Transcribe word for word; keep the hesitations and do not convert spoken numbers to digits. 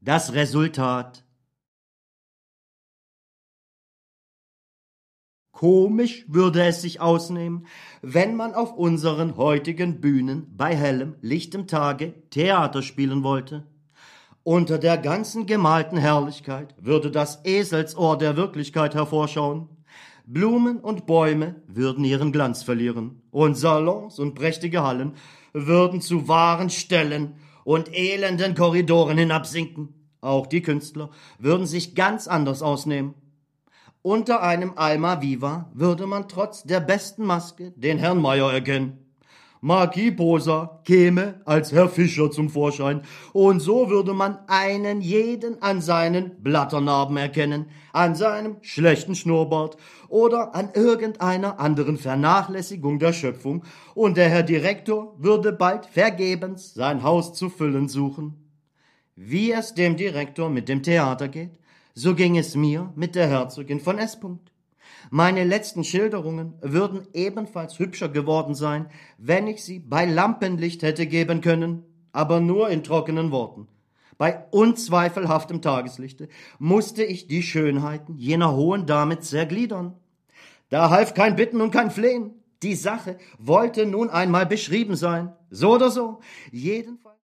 Das Resultat. Komisch würde es sich ausnehmen, wenn man auf unseren heutigen Bühnen bei hellem, lichtem Tage Theater spielen wollte. Unter der ganzen gemalten Herrlichkeit würde das Eselsohr der Wirklichkeit hervorschauen. Blumen und Bäume würden ihren Glanz verlieren, und Salons und prächtige Hallen würden zu wahren Ställen und elenden Korridoren hinabsinken. Auch die Künstler würden sich ganz anders ausnehmen. Unter einem Alma Viva würde man trotz der besten Maske den Herrn Meier erkennen. Marquis Posa käme als Herr Fischer zum Vorschein, und so würde man einen jeden an seinen Blatternarben erkennen, an seinem schlechten Schnurrbart oder an irgendeiner anderen Vernachlässigung der Schöpfung, und der Herr Direktor würde bald vergebens sein Haus zu füllen suchen. Wie es dem Direktor mit dem Theater geht, so ging es mir mit der Herzogin von S. Meine letzten Schilderungen würden ebenfalls hübscher geworden sein, wenn ich sie bei Lampenlicht hätte geben können, aber nur in trockenen Worten. Bei unzweifelhaftem Tageslichte musste ich die Schönheiten jener hohen Dame zergliedern. Da half kein Bitten und kein Flehen. Die Sache wollte nun einmal beschrieben sein. So oder so. Jedenfalls